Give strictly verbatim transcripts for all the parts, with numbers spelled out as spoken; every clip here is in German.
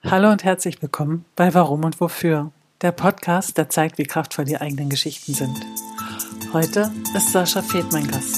Hallo und herzlich willkommen bei Warum und Wofür, der Podcast, der zeigt, wie kraftvoll die eigenen Geschichten sind. Heute ist Sascha Feth mein Gast.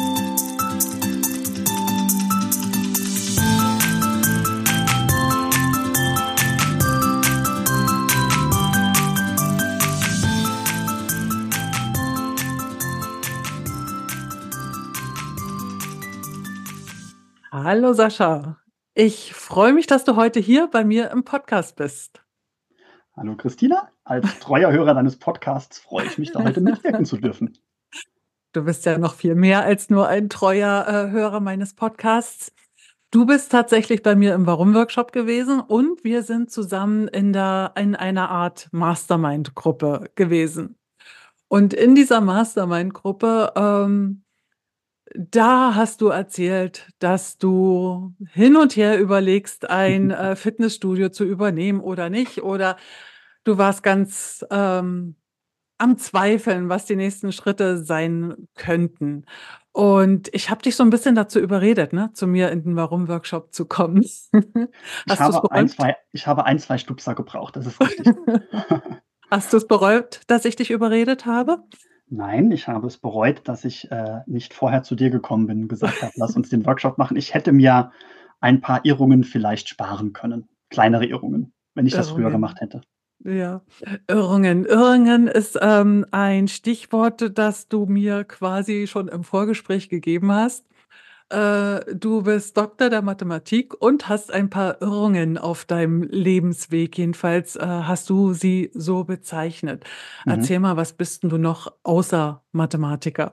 Hallo Sascha, ich freue mich, dass du heute hier bei mir im Podcast bist. Hallo Christina, als treuer Hörer deines Podcasts freue ich mich, da heute mitwirken zu dürfen. Du bist ja noch viel mehr als nur ein treuer äh, Hörer meines Podcasts. Du bist tatsächlich bei mir im Warum-Workshop gewesen und wir sind zusammen in, der, in einer Art Mastermind-Gruppe gewesen. Und in dieser Mastermind-Gruppe, ähm, da hast du erzählt, dass du hin und her überlegst, ein äh, Fitnessstudio zu übernehmen oder nicht. Oder du warst ganz ähm, am Zweifeln, was die nächsten Schritte sein könnten. Und ich habe dich so ein bisschen dazu überredet, ne, zu mir in den Warum-Workshop zu kommen. Ich Hast du es habe ein, bereut? zwei, ich habe ein, zwei Stupser gebraucht, das ist richtig. Hast du es bereut, dass ich dich überredet habe? Nein, ich habe es bereut, dass ich äh, nicht vorher zu dir gekommen bin und gesagt habe, lass uns den Workshop machen. Ich hätte mir ein paar Irrungen vielleicht sparen können, kleinere Irrungen, wenn ich das früher Irrungen. gemacht hätte. Ja, Irrungen. Irrungen ist, ähm, ein Stichwort, das du mir quasi schon im Vorgespräch gegeben hast. Äh, du bist Doktor der Mathematik und hast ein paar Irrungen auf deinem Lebensweg. Jedenfalls, äh, hast du sie so bezeichnet. Mhm. Erzähl mal, was bist 'n du noch außer Mathematiker?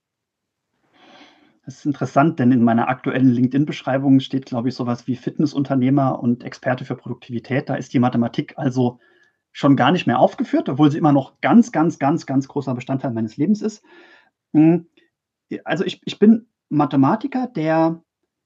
Das ist interessant, denn in meiner aktuellen LinkedIn-Beschreibung steht, glaube ich, sowas wie Fitnessunternehmer und Experte für Produktivität. Da ist die Mathematik also schon gar nicht mehr aufgeführt, obwohl sie immer noch ganz, ganz, ganz, ganz großer Bestandteil meines Lebens ist. Hm, also ich ich bin Mathematiker, der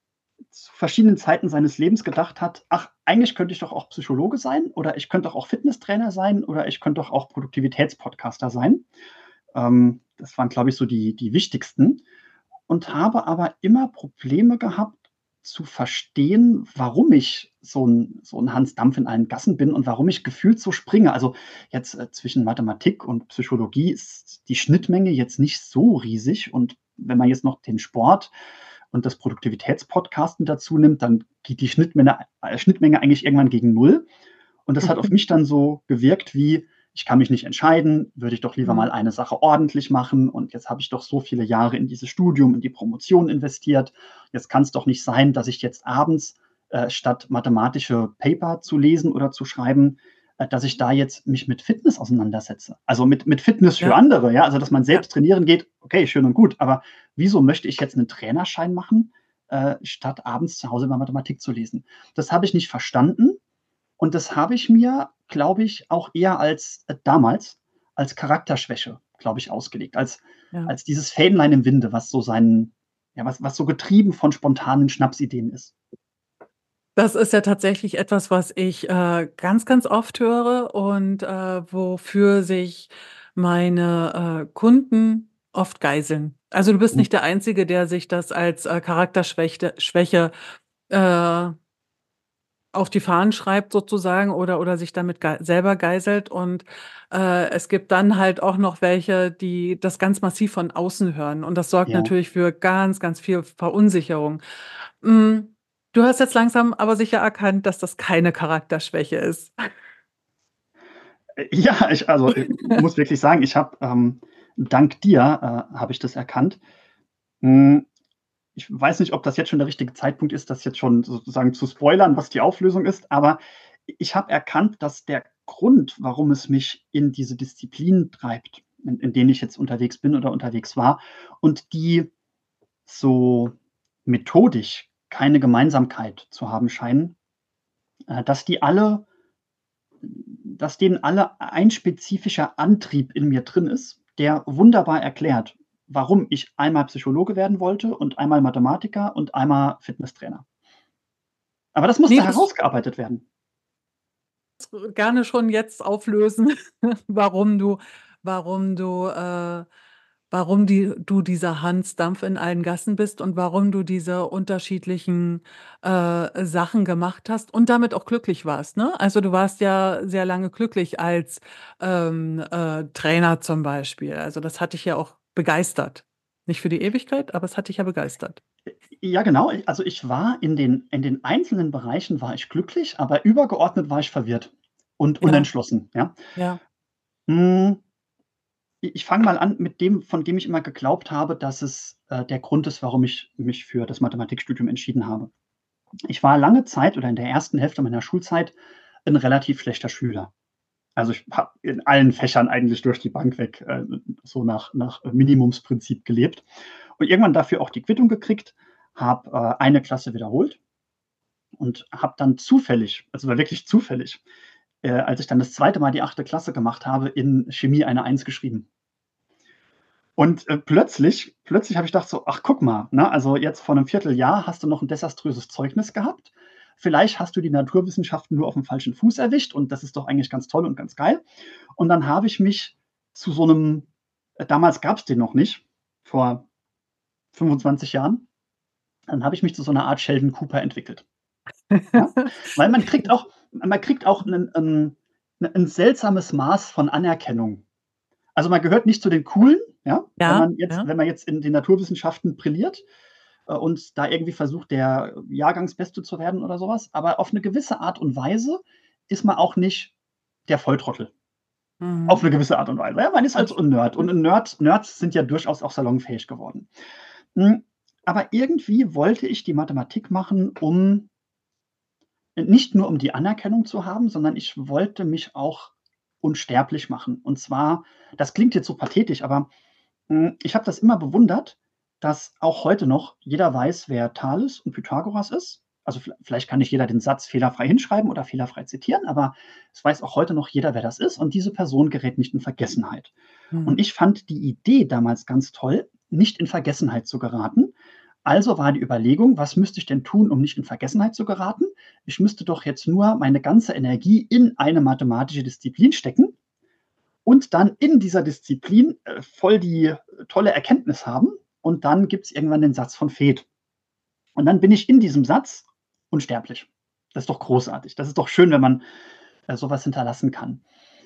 zu verschiedenen Zeiten seines Lebens gedacht hat: „Ach, eigentlich könnte ich doch auch Psychologe sein oder ich könnte doch auch Fitnesstrainer sein oder ich könnte doch auch Produktivitätspodcaster sein.“ Ähm, das waren, glaube ich, so die die wichtigsten und habe aber immer Probleme gehabt zu verstehen, warum ich so 'n so 'n Hans Dampf in allen Gassen bin und warum ich gefühlt so springe. Also, jetzt, äh, zwischen Mathematik und Psychologie ist die Schnittmenge jetzt nicht so riesig und wenn man jetzt noch den Sport und das Produktivitätspodcasten dazu nimmt, dann geht die Schnittmenge äh, Schnittmenge eigentlich irgendwann gegen Null. Und das hat auf mich dann so gewirkt wie: „Ich kann mich nicht entscheiden, würde ich doch lieber mal Mhm. eine Sache ordentlich machen und jetzt habe ich doch so viele Jahre in dieses Studium, in die Promotion investiert. Jetzt kann's doch nicht sein, dass ich jetzt abends, äh, statt mathematische Paper zu lesen oder zu schreiben, äh, dass ich da jetzt mich mit Fitness auseinandersetze.“ Also, mit mit Fitness für Ja, andere, ja, also, dass man ja. selbst trainieren geht, okay, schön und gut, aber wieso möchte ich jetzt 'nen Trainerschein machen, äh, statt abends zu Hause über Mathematik zu lesen? Das habe ich nicht verstanden und das habe ich mir, glaube ich, auch eher als äh, damals als Charakterschwäche, glaube ich, ausgelegt, als Ja. als dieses Fähnlein im Winde, was so sein ja, was was so getrieben von spontanen Schnapsideen ist. Das ist ja tatsächlich etwas, was ich, äh, ganz, ganz oft höre und, äh, wofür sich meine, äh, Kunden oft geißeln. Also, du bist Mhm. nicht der Einzige, der sich das als, äh, Charakterschwächte Schwäche, äh auf die Fahnen schreibt sozusagen oder oder sich damit gei selber geißelt und, äh, es gibt dann halt auch noch welche, die das ganz massiv von außen hören und das sorgt Ja. natürlich für ganz, ganz viel Verunsicherung. Hm, du hast jetzt langsam aber sicher erkannt, dass das keine Charakterschwäche ist. Äh, ja, ich also, äh, muss wirklich sagen, ich habe, ähm dank dir, äh, habe ich das erkannt. Hm, ich weiß nicht, ob das jetzt schon der richtige Zeitpunkt ist, das jetzt schon sozusagen zu spoilern, was die Auflösung ist, aber i ich habe erkannt, dass der Grund, warum es mich in diese Disziplin treibt, in in denen ich jetzt unterwegs bin oder unterwegs war und die so methodisch keine Gemeinsamkeit zu haben scheinen, äh, dass die alle dass denen alle ein spezifischer Antrieb in mir drin ist, der wunderbar erklärt, warum ich einmal Psychologe werden wollte und einmal Mathematiker und einmal Fitnesstrainer. Aber das Ne, musste das herausgearbeitet werden. gerne schon jetzt auflösen, warum du warum du, äh warum die du dieser Hans Dampf in allen Gassen bist und warum du diese unterschiedlichen, äh, Sachen gemacht hast und damit auch glücklich warst, ne? Also, du warst ja sehr lange glücklich als, ähm, äh, Trainer zum Beispiel. Also, das hat dich ja auch begeistert. Nicht für die Ewigkeit, aber es hat dich ja begeistert. Ja, genau. Also, ich war in den in den einzelnen Bereichen war ich glücklich, aber übergeordnet war ich verwirrt und Ja, unentschlossen, ja. ja, Hm, i ich fange mal an mit dem, von dem ich immer geglaubt habe, dass es, äh, der Grund ist, warum ich mich für das Mathematikstudium entschieden habe. Ich war lange Zeit oder in der ersten Hälfte meiner Schulzeit 'n relativ schlechter Schüler. Also, ich habe in allen Fächern eigentlich durch die Bank weg, äh, so nach nach Minimumsprinzip gelebt und irgendwann dafür auch die Quittung gekriegt, habe, äh, eine Klasse wiederholt und habe dann zufällig, also war wirklich zufällig, äh, als ich dann das zweite Mal die achte Klasse gemacht habe, in Chemie eine Eins geschrieben. Und, äh, plötzlich plötzlich habe ich gedacht so: „Ach, guck mal, ne, also jetzt vor 'nem Vierteljahr hast du noch 'n desaströses Zeugnis gehabt. Vielleicht hast du die Naturwissenschaften nur aufm falschen Fuß erwischt und das ist doch eigentlich ganz toll und ganz geil.“ Und dann habe ich mich zu so 'nem, äh, damals gab's den noch nicht, vor fünfundzwanzig Jahren, dann habe ich mich zu so 'ner Art Sheldon Cooper entwickelt, ja? Weil man kriegt auch man kriegt auch 'nen 'n 'n 'n seltsames Maß von Anerkennung. Also, man gehört nicht zu den Coolen, ja, wenn ja, man jetzt ja. wenn man jetzt in den Naturwissenschaften brilliert, äh, und da irgendwie versucht, der Jahrgangsbeste zu werden oder so was, aber auf 'ne gewisse Art und Weise ist man auch nicht der Volltrottel. Auf Mhm. 'ne gewisse Art und Weise. Ja, man ist halt so 'n Nerd und 'n Nerd Nerds sind ja durchaus auch salonfähig geworden. Hm, aber irgendwie wollte ich die Mathematik machen, um nicht nur um die Anerkennung zu haben, sondern ich wollte mich auch unsterblich machen. Und zwar, das klingt jetzt so pathetisch, aber, hm, ich habe das immer bewundert, dass auch heute noch jeder weiß, wer Thales und Pythagoras ist. Also, viellei vielleicht kann nicht jeder den Satz fehlerfrei hinschreiben oder fehlerfrei zitieren, aber es weiß auch heute noch jeder, wer das ist und diese Person gerät nicht in Vergessenheit. Und Mhm. ich fand die Idee damals ganz toll, nicht in Vergessenheit zu geraten. Also war die Überlegung: „Was müsste ich denn tun, um nicht in Vergessenheit zu geraten? Ich müsste doch jetzt nur meine ganze Energie in eine mathematische Disziplin stecken und dann in dieser Disziplin, äh, voll die, äh, tolle Erkenntnis haben und dann gibt's irgendwann den Satz von Feth. Und dann bin ich in diesem Satz unsterblich.“ Das ist doch großartig. Das ist doch schön, wenn man, äh, so was hinterlassen kann.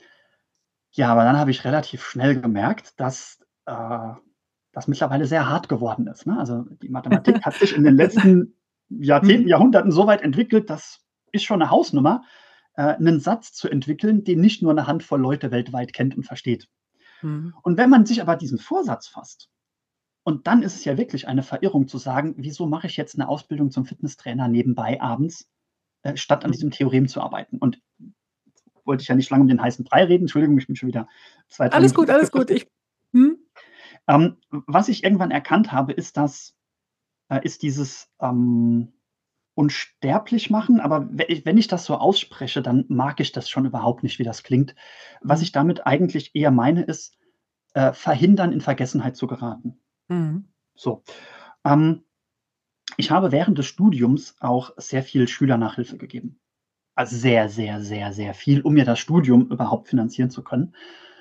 Ja, aber dann habe ich relativ schnell gemerkt, dass, äh, das mittlerweile sehr hart geworden ist, ne? Also, die Mathematik hat sich in den letzten Jahrzehnten, Mhm. Jahrhunderten so weit entwickelt, das ist schon 'ne Hausnummer, äh, 'nen Satz zu entwickeln, den nicht nur 'ne Handvoll Leute weltweit kennt und versteht. Mhm. Und wenn man sich aber diesen Vorsatz fasst und dann ist es ja wirklich eine Verirrung zu sagen: „Wieso mache ich jetzt 'ne Ausbildung zum Fitnesstrainer nebenbei abends, äh, statt an Mhm. diesem Theorem zu arbeiten?“ Und wollte ich ja nicht lange um den heißen Brei reden. Entschuldigung, ich bin schon wieder zwei, drei Alles Minuten gut, alles gut. abgedriftet. Ich mhm. Ähm, w was ich irgendwann erkannt habe, ist das äh, ist dieses, ähm, unsterblich machen, aber we ich wenn ich das so ausspreche, dann mag ich das schon überhaupt nicht, wie das klingt. Was Mhm. ich damit eigentlich eher meine, ist, äh, verhindern, in Vergessenheit zu geraten. Mhm. So, ähm, ich habe während des Studiums auch sehr viel Schülernachhilfe gegeben. Also, sehr, sehr, sehr, sehr viel, um mir das Studium überhaupt finanzieren zu können.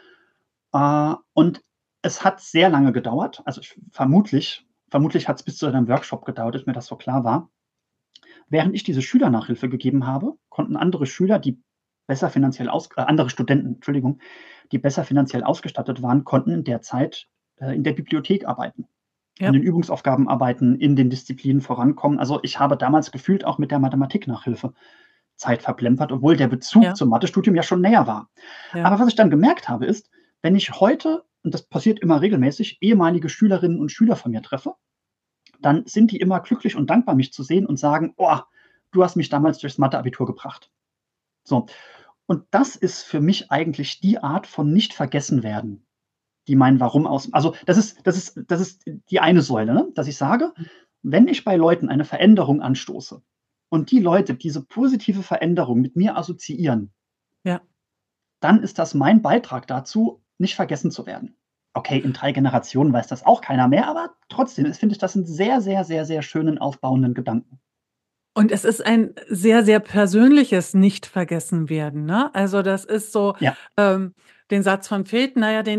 Äh, und es hat sehr lange gedauert. Also, ich vermutlich vermutlich hat's bis zu einem Workshop gedauert, bis mir das so klar war. Während ich diese Schülernachhilfe gegeben habe, konnten andere Schüler, die besser finanziell aus äh, andere Studenten, Entschuldigung, die besser finanziell ausgestattet waren, konnten in der Zeit, äh, in der Bibliothek arbeiten, an Ja. den Übungsaufgaben arbeiten, in den Disziplinen vorankommen. Also, ich habe damals gefühlt auch mit der Mathematik-Nachhilfe Zeit verplempert, obwohl der Bezug Ja. zum Mathestudium ja schon näher war. Ja. Aber was ich dann gemerkt habe, ist, wenn ich heute, und das passiert immer regelmäßig, ehemalige Schülerinnen und Schüler von mir treffe, dann sind die immer glücklich und dankbar, mich zu sehen und sagen: „Oh, du hast mich damals durchs Mathe-Abitur gebracht.“ So, und das ist für mich eigentlich die Art von Nicht-Vergessen-Werden, die mein Warum aus also, das ist das ist das ist die eine Säule, ne? Dass ich sage, Mhm. wenn ich bei Leuten eine Veränderung anstoße und die Leute diese positive Veränderung mit mir assoziieren Ja. dann ist das mein Beitrag dazu, nicht vergessen zu werden. Okay, in drei Generationen weiß das auch keiner mehr, aber trotzdem ist finde ich das 'n sehr, sehr, sehr, sehr schönen aufbauenden Gedanken. Und es ist ein sehr, sehr persönliches Nicht-Vergessen-Werden, ne? Also, das ist so, Ja. ähm, den Satz von Feth, na ja, den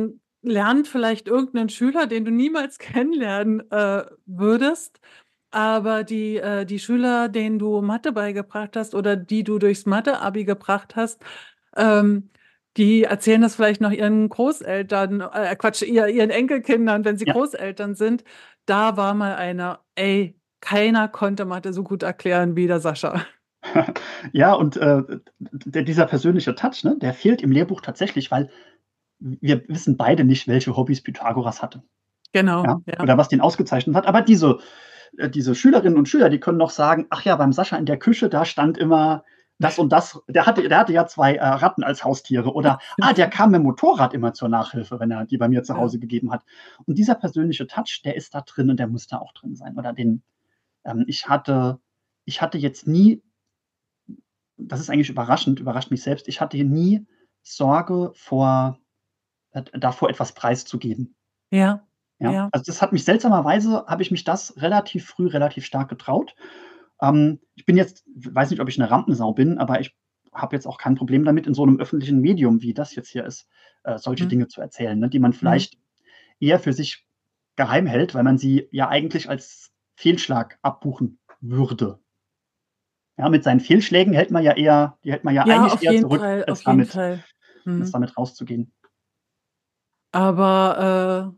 lernt vielleicht irgendein Schüler, den du niemals kennenlernen, äh, würdest, aber die äh, die Schüler, denen du Mathe beigebracht hast oder die du durchs Mathe-Abi gebracht hast, ähm, die erzählen das vielleicht noch ihren Großeltern äh, Quatsch, ihr ihren Enkelkindern, wenn sie Ja. Großeltern sind. Da war mal einer, ey, keiner konnte Mathe so gut erklären wie der Sascha. Ja, und, äh, d dieser persönliche Touch, ne, der fehlt im Lehrbuch tatsächlich, weil wir wissen beide nicht, welche Hobbys Pythagoras hatte, Genau, ja, ja. oder was den ausgezeichnet hat. Aber diese äh, diese Schülerinnen und Schüler, die können noch sagen: „Ach ja, beim Sascha in der Küche, da stand immer das und das. Der hatte der hatte ja zwei äh, Ratten als Haustiere.“ Oder: „Ah, der kam mit'm Motorrad immer zur Nachhilfe, wenn er die bei mir zu Ja. Hause gegeben hat.“ Und dieser persönliche Touch, der ist da drin und der muss da auch drin sein. Oder den ähm, ich hatte ich hatte jetzt nie das ist eigentlich überraschend, überrascht mich selbst. Ich hatte hier nie Sorge vor äh, davor, etwas preiszugeben. Ja, Ja? ja. Also, das hat mich seltsamerweise habe ich mich das relativ früh relativ stark getraut. Ähm, ich bin jetzt weiß nicht, ob ich 'ne Rampensau bin, aber ich habe jetzt auch kein Problem damit, in so 'nem öffentlichen Medium, wie das jetzt hier ist, äh, solche Mhm. Dinge zu erzählen, ne, die man Mhm. vielleicht eher für sich geheim hält, weil man sie ja eigentlich als Fehlschlag abbuchen würde. Ja, mit seinen Fehlschlägen hält man ja eher die hält man ja Ja, eigentlich auf eher jeden zurück, Fall, auf als jeden damit Fall. als Mhm. damit rauszugehen. Aber, äh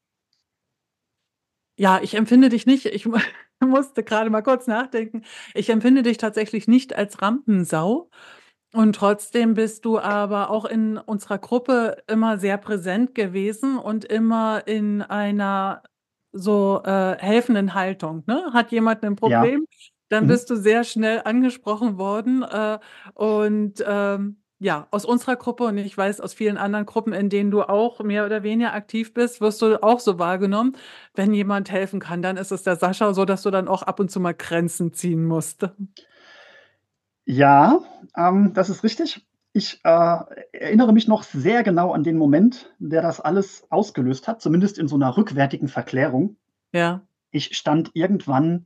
ja, ich empfinde dich nicht ich mu musste grade mal kurz nachdenken. Ich empfinde dich tatsächlich nicht als Rampensau und trotzdem bist du aber auch in unserer Gruppe immer sehr präsent gewesen und immer in einer so, äh, helfenden Haltung, ne? Hat jemand 'nen Ja. Problem, dann Mhm. bist du sehr schnell angesprochen worden, äh, und, ähm, ja, aus unserer Gruppe und ich weiß aus vielen anderen Gruppen, in denen du auch mehr oder weniger aktiv bist, wirst du auch so wahrgenommen. Wenn jemand helfen kann, dann ist es der Sascha, sodass du dann auch ab und zu mal Grenzen ziehen musst. Ja, ähm, das ist richtig. Ich, äh, erinnere mich noch sehr genau an den Moment, der das alles ausgelöst hat, zumindest in so 'ner rückwärtigen Verklärung. Ja. Ich stand irgendwann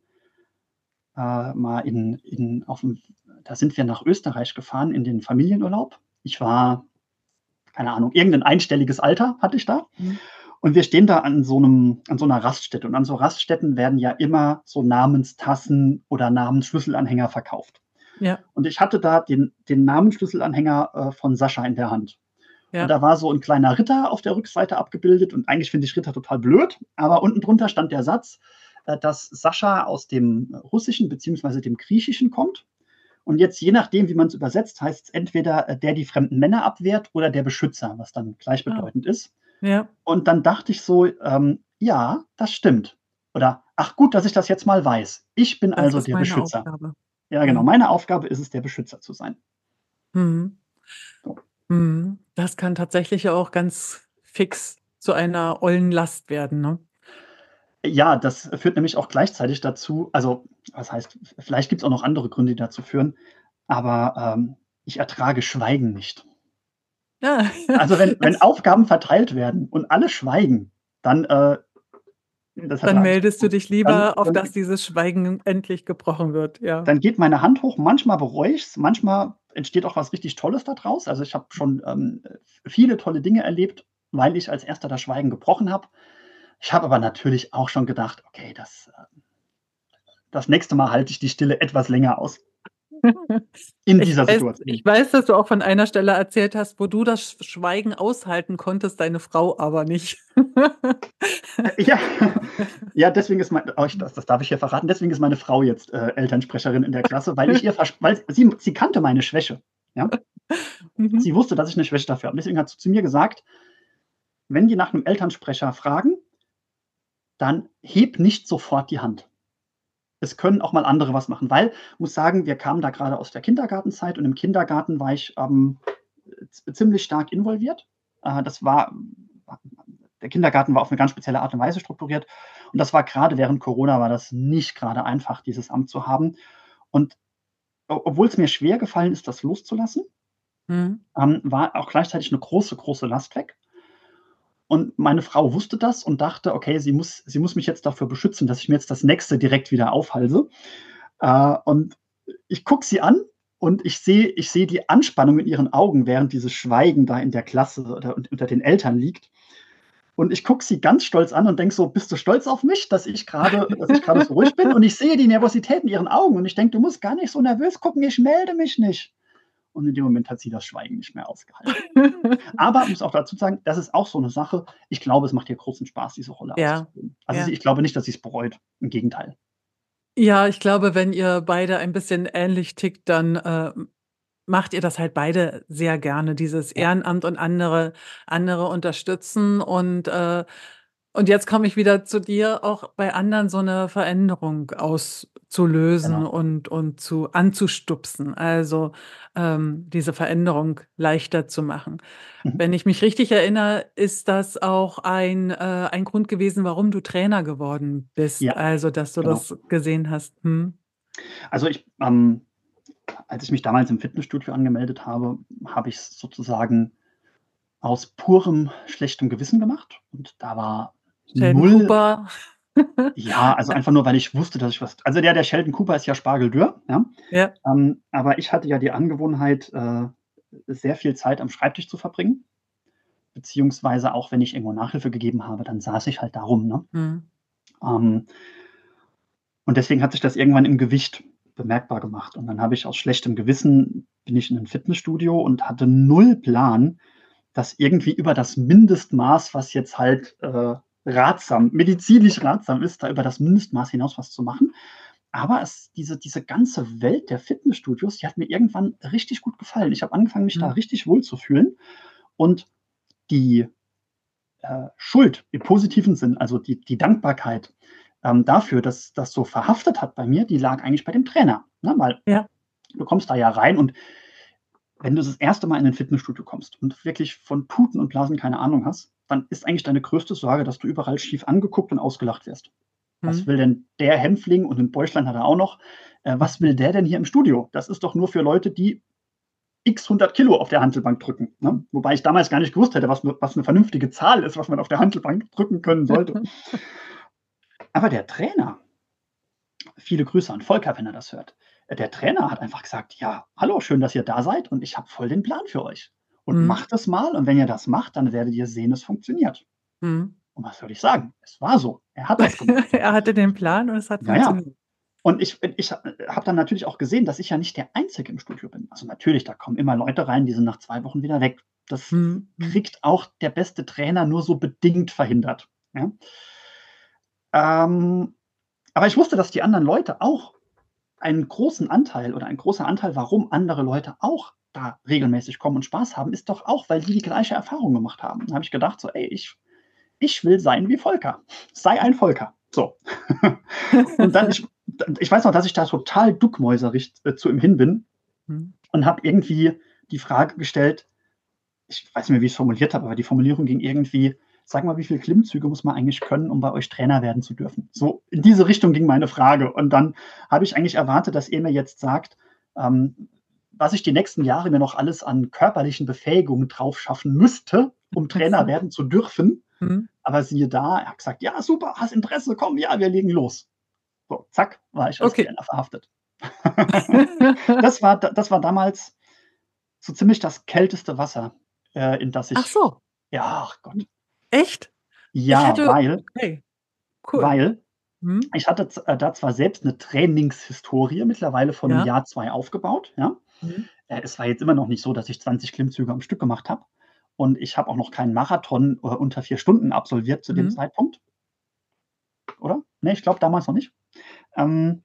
äh, mal in in auf'm da sind wir nach Österreich gefahren in den Familienurlaub. Ich war, keine Ahnung, irgend 'nen einstelliges Alter hatte ich da. Mhm. Und wir stehen da an so 'nem an so 'ner Raststätte und an so Raststätten werden ja immer so Namenstassen oder Namensschlüsselanhänger verkauft. Ja. Und ich hatte da den den Namensschlüsselanhänger, äh, von Sascha in der Hand. Und Ja. da war so 'n kleiner Ritter auf der Rückseite abgebildet und eigentlich finde ich Ritter total blöd, aber unten drunter stand der Satz, äh, dass Sascha aus dem Russischen beziehungsweise dem Griechischen kommt. Und jetzt, je nachdem, wie man's übersetzt, heißt's entweder, äh, der die fremden Männer abwehrt oder der Beschützer, was dann Ah. gleichbedeutend ist. Ja. Und dann dachte ich so, ähm: „Ja, das stimmt.“ Oder: „Ach gut, dass ich das jetzt mal weiß. Ich bin Das also ist der meine Beschützer.“ Aufgabe. Ja, genau. Mhm. Meine Aufgabe ist es, der Beschützer zu sein. Mhm. So. Mhm. Das kann tatsächlich ja auch ganz fix zu einer ollen Last werden, ne? Ja, das führt nämlich auch gleichzeitig dazu also, was heißt v vielleicht gibt's auch noch andere Gründe, die dazu führen, aber, ähm, ich ertrage Schweigen nicht. Ja. Also, wenn wenn Aufgaben verteilt werden und alle schweigen, dann, äh das Dann ertrage ich meldest du dich dann lieber, auf dann dass dieses Schweigen endlich gebrochen wird, ja. dann geht meine Hand hoch. Manchmal bereue ich's, manchmal entsteht auch was richtig Tolles da draus. Also, ich habe schon, ähm, viele tolle Dinge erlebt, weil ich als Erster das Schweigen gebrochen habe. Ich habe aber natürlich auch schon gedacht: „Okay, das, ähm das nächste Mal halte ich die Stille etwas länger aus.“ In Ich dieser weiß ich Situation. weiß, dass du auch von einer Stelle erzählt hast, wo du das Sch Schweigen aushalten konntest, deine Frau aber nicht. Äh, ja. Ja, deswegen ist mein oh, ich das das darf ich hier verraten. Deswegen ist meine Frau jetzt, äh, Elternsprecherin in der Klasse, weil ich ihr versch weil sie sie kannte meine Schwäche, ja? Mhm. Sie wusste, dass ich 'ne Schwäche dafür habe. Deswegen hat sie zu mir gesagt „Wenn die nach 'nem Elternsprecher fragen“ „dann heb nicht sofort die Hand. Es können auch mal andere was machen.“ Weil, muss sagen, wir kamen da grade aus der Kindergartenzeit und im Kindergarten war ich, ähm, z ziemlich stark involviert. Äh, das war der Kindergarten war auf 'ne ganz spezielle Art und Weise strukturiert. Und das war grade während Corona war das nicht grade einfach, dieses Amt zu haben. Und o obwohl's mir schwergefallen ist, das loszulassen Mhm. ähm, war auch gleichzeitig 'ne große, große Last weg. Und meine Frau wusste das und dachte: „Okay, sie muss sie muss mich jetzt dafür beschützen, dass ich mir jetzt das Nächste direkt wieder aufhalse.“ Äh, und ich gucke sie an und ich sehe ich sehe die Anspannung in ihren Augen, während dieses Schweigen da in der Klasse oder un unter den Eltern liegt. Und ich gucke sie ganz stolz an und denke so: „Bist du stolz auf mich, dass ich gerade, dass ich gerade so ruhig bin?“ Und ich sehe die Nervosität in ihren Augen und ich denke: „Du musst gar nicht so nervös gucken, ich melde mich nicht.“ Und in dem Moment hat sie das Schweigen nicht mehr ausgehalten. Aber muss auch dazu sagen, das ist auch so eine Sache. Ich glaube, es macht ihr großen Spaß, diese Rolle Ja, auszufüllen. Also, sie ja. ich glaube nicht, dass sie es bereut. Im Gegenteil. Ja, ich glaube, wenn ihr beide ein bisschen ähnlich tickt, dann, äh, macht ihr das halt beide sehr gerne, dieses Ja. Ehrenamt und andere andere unterstützen. Und, äh und jetzt komme ich wieder zu dir, auch bei anderen so 'ne Veränderung auszulösen Genau. und und zu anzustupsen, also, ähm, diese Veränderung leichter zu machen. Mhm. Wenn ich mich richtig erinnere, ist das auch ein äh, ein Grund gewesen, warum du Trainer geworden bist, Ja, also, dass du genau. das gesehen hast. Mhm. Also, ich ähm, als ich mich damals im Fitnessstudio angemeldet habe, habe ich's sozusagen aus purem schlechtem Gewissen gemacht und da war Sheldon null. Cooper. Ja, also Ja, einfach nur, weil ich wusste, dass ich was also der der Sheldon Cooper ist ja spargeldürr, ja? ja. Ähm, aber ich hatte ja die Angewohnheit, äh, sehr viel Zeit am Schreibtisch zu verbringen, beziehungsweise auch wenn ich irgendwo Nachhilfe gegeben habe, dann saß ich halt da rum, ne? Mhm. Ähm, und deswegen hat sich das irgendwann im Gewicht bemerkbar gemacht. Und dann habe ich aus schlechtem Gewissen bin ich in 'nen Fitnessstudio und hatte null Plan, das irgendwie über das Mindestmaß, was jetzt halt, äh, ratsam medizinisch ratsam ist, da über das Mindestmaß hinaus was zu machen. Aber es diese diese ganze Welt der Fitnessstudios, die hat mir irgendwann richtig gut gefallen. Ich habe angefangen, mich da Mhm. richtig wohlzufühlen und die, äh, Schuld im positiven Sinn, also die die Dankbarkeit, ähm, dafür, dass das so verhaftet hat bei mir, die lag eigentlich bei dem Trainer, ne? Weil Ja. du kommst da ja rein und wenn du das erste Mal in 'nen Fitnessstudio kommst und wirklich von Tuten und Blasen keine Ahnung hast, dann ist eigentlich deine größte Sorge, dass du überall schief angeguckt und ausgelacht wirst. Was Mhm. will denn der Hänfling und 'n Bäuchlein hat er auch noch. Äh, was will der denn hier im Studio? Das ist doch nur für Leute, die X hundert Kilo auf der Hantelbank drücken, ne? Wobei ich damals gar nicht gewusst hätte, was 'ne was 'ne vernünftige Zahl ist, was man auf der Hantelbank drücken können sollte. Aber der Trainer, viele Grüße an Volker, wenn er das hört. Äh, der Trainer hat einfach gesagt: „Ja, hallo, schön, dass ihr da seid und ich habe voll den Plan für euch. Und Mhm. macht es mal und wenn ihr das macht, dann werdet ihr sehen, es funktioniert.“ Mhm. Und was soll ich sagen? Es war so. Er hat das gemacht. Er hatte den Plan und es hat Ja, ja. funktioniert. Und ich ich ha habe dann natürlich auch gesehen, dass ich ja nicht der Einzige im Studio bin. Also, natürlich, da kommen immer Leute rein, die sind nach zwei Wochen wieder weg. Das Mhm. Mhm. kriegt auch der beste Trainer nur so bedingt verhindert, ja? Ähm, aber ich wusste, dass die anderen Leute auch einen großen Anteil oder ein großer Anteil, warum andere Leute auch da regelmäßig kommen und Spaß haben, ist doch auch, weil die die gleiche Erfahrung gemacht haben. Da habe ich gedacht so: „Ey, ich ich will sein wie Volker. Sei ein Volker.“ So. Und dann ich ich weiß noch, dass ich da total duckmäuserig, äh, zu ihm hin bin Mhm. und habe irgendwie die Frage gestellt, ich weiß nicht mehr, wie ich's formuliert habe, aber die Formulierung ging irgendwie: „Sag mal, wie viel Klimmzüge muss man eigentlich können, um bei euch Trainer werden zu dürfen?“ So in diese Richtung ging meine Frage. Und dann habe ich eigentlich erwartet, dass er mir jetzt sagt, ähm, was ich die nächsten Jahre mir noch alles an körperlichen Befähigungen drauf schaffen müsste, um Trainer werden zu dürfen. Mhm. Aber siehe da, er hat gesagt: „Ja, super, hast Interesse? Komm, ja, wir legen los.“ So, zack, war ich als Okay. Trainer verhaftet. Das war das war damals so ziemlich das kälteste Wasser, äh, in das Ach ich so. ja, ach Gott. Echt? Ich Ja, hätte weil okay, cool. weil Mhm. ich hatte z äh, da zwar selbst 'ne Trainingshistorie mittlerweile von 'nem Ja. Jahr, zwei aufgebaut, ja. Mhm. Äh, es war jetzt immer noch nicht so, dass ich zwanzig Klimmzüge am Stück gemacht habe und ich habe auch noch keinen Marathon, äh, unter vier Stunden absolviert zu dem Mhm. Zeitpunkt, oder? Ne, ich glaube damals noch nicht. Ähm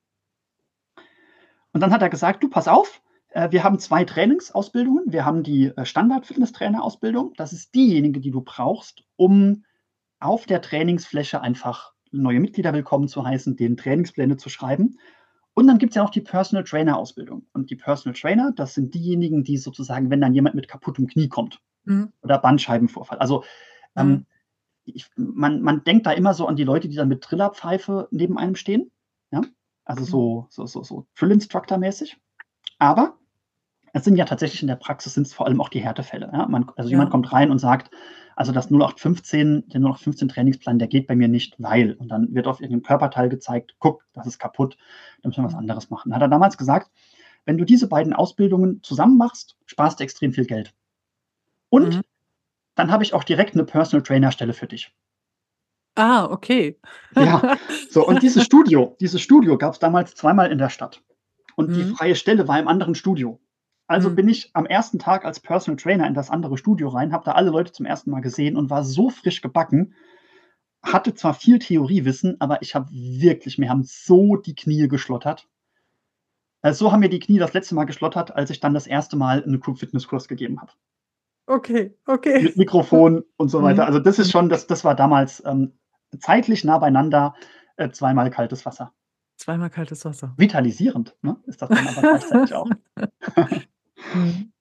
Und dann hat er gesagt: „Du, pass auf, äh, wir haben zwei Trainingsausbildungen. Wir haben die, äh, Standard-Fitnesstrainer-Ausbildung. Das ist diejenige, die du brauchst, um auf der Trainingsfläche einfach neue Mitglieder willkommen zu heißen, denen Trainingspläne zu schreiben. Und dann gibt's ja noch die Personal Trainer-Ausbildung. Und die Personal Trainer, das sind diejenigen, die sozusagen, wenn dann jemand mit kaputtem Knie kommt Mhm. oder Bandscheibenvorfall. Also, Mhm. ähm, ich man man denkt da immer so an die Leute, die dann mit Trillerpfeife neben einem stehen, ja? Also Mhm. so so so so Drill-Instructor-mäßig. Aber es sind ja tatsächlich in der Praxis sind's vor allem auch die Härtefälle, ja? Man also jemand Ja. kommt rein und sagt: „Also das null acht fünfzehn der null acht fünfzehn Trainingsplan, der geht bei mir nicht, weil“ und dann wird auf irgend 'nem Körperteil gezeigt: „Guck, das ist kaputt, da müssen wir was Mhm. anderes machen.“ Hat er damals gesagt: „Wenn du diese beiden Ausbildungen zusammen machst, sparst du extrem viel Geld. Mhm. Und dann habe ich auch direkt 'ne Personal-Trainer-Stelle für dich. Ah, okay. Ja, so und dieses Studio dieses Studio gab's damals zweimal in der Stadt und die Mhm. freie Stelle war im anderen Studio. Also Mhm. bin ich am ersten Tag als Personal Trainer in das andere Studio rein, habe da alle Leute zum ersten Mal gesehen und war so frisch gebacken, hatte zwar viel Theoriewissen, aber ich habe wirklich mir haben so die Knie geschlottert. Äh, so haben mir die Knie das letzte Mal geschlottert, als ich dann das erste Mal 'n Group-Fitness-Kurs gegeben habe. Okay, okay. Mit Mikrofon und so weiter. Mhm, Also, das ist mhm. schon das das war damals, ähm, zeitlich nah beieinander, äh, zweimal kaltes Wasser. Zweimal kaltes Wasser. Vitalisierend, ne, ist das dann aber gleichzeitig auch. Mhm.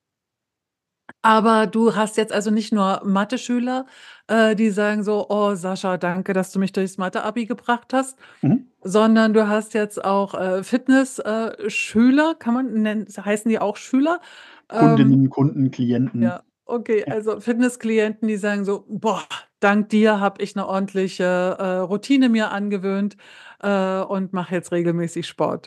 Aber du hast jetzt also nicht nur Mathe-Schüler, äh, die sagen so: „Oh, Sascha, danke, dass du mich durchs Mathe-Abi gebracht hast“, Mhm. sondern du hast jetzt auch, äh, Fitness äh, Schüler, kann man nennen heißen die auch Schüler? Ähm Kundinnen, Kunden, Klienten. Ja, okay, Ja. also Fitnessklienten, die sagen so: „Boah, dank dir habe ich 'ne ordentliche, äh, Routine mir angewöhnt, äh, und mache jetzt regelmäßig Sport.“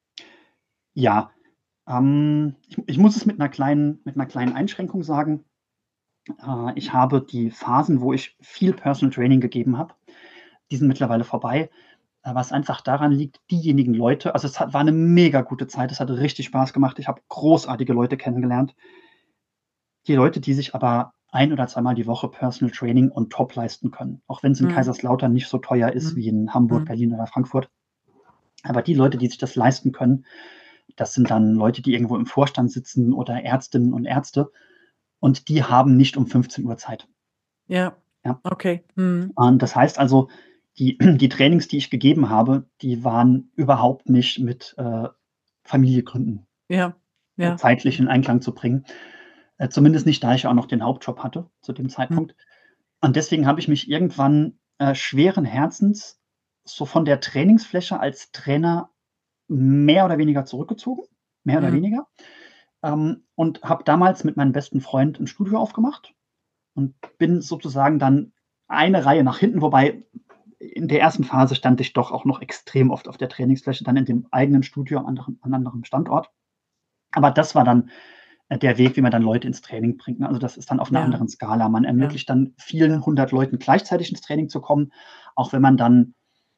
Ja, ähm, ich ich muss es mit 'ner kleinen mit 'ner kleinen Einschränkung sagen. Äh, ich habe die Phasen, wo ich viel Personal Training gegeben habe, die sind mittlerweile vorbei, äh, was einfach daran liegt, diejenigen Leute also, es hat war 'ne mega gute Zeit. Es hat richtig Spaß gemacht. Ich habe großartige Leute kennengelernt. Die Leute, die sich aber ein oder zweimal die Woche Personal Training on top leisten können, auch wenn's in Mhm. Kaiserslautern nicht so teuer ist Mhm. wie in Hamburg, Mhm. Berlin oder Frankfurt. Aber die Leute, die sich das leisten können, das sind dann Leute, die irgendwo im Vorstand sitzen oder Ärztinnen und Ärzte und die haben nicht um fünfzehn Uhr Zeit. Ja, Ja. okay. Mhm. Und das heißt also, die die Trainings, die ich gegeben habe, die waren überhaupt nicht mit, äh, Familie gründen, Ja, äh, ja. zeitlich in Einklang zu bringen. Äh, zumindest nicht, da ich ja auch noch den Hauptjob hatte zu dem Mhm. Zeitpunkt. Und deswegen habe ich mich irgendwann, äh, schweren Herzens so von der Trainingsfläche als Trainer mehr oder weniger zurückgezogen, mehr oder Mhm. weniger, ähm, und habe damals mit meinem besten Freund 'n Studio aufgemacht und bin sozusagen dann eine Reihe nach hinten wobei in der ersten Phase stand ich doch auch noch extrem oft auf der Trainingsfläche, dann in dem eigenen Studio am anderen an anderem Standort. Aber das war dann, äh, der Weg, wie man dann Leute ins Training bringt, ne? Also, das ist dann auf 'ner Ja. anderen Skala. Man Ja. ermöglicht dann vielen Ja. hundert Leuten gleichzeitig ins Training zu kommen, auch wenn man dann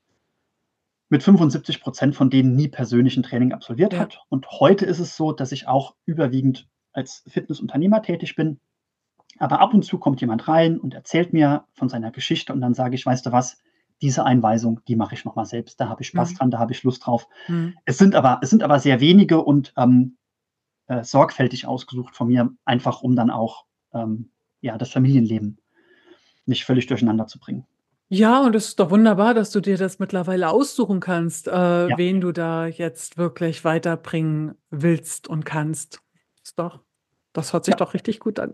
mit fünfundsiebzig Prozent von denen nie persönlich 'n Training absolviert Ja. hat. Und heute ist es so, dass ich auch überwiegend als Fitnessunternehmer tätig bin. Aber ab und zu kommt jemand rein und erzählt mir von seiner Geschichte und dann sage ich: „Weißt du was? Diese Einweisung, die mache ich noch mal selbst. Da habe ich Spaß Mhm. dran, da habe ich Lust drauf.“ Mhm. Es sind aber es sind aber sehr wenige und, ähm, äh, sorgfältig ausgesucht von mir, einfach um dann auch, ähm, ja, das Familienleben nicht völlig durcheinander zu bringen. Ja, und das ist doch wunderbar, dass du dir das mittlerweile aussuchen kannst, äh, Ja. wen du da jetzt wirklich weiterbringen willst und kannst. Ist doch das hört sich Ja. doch richtig gut an.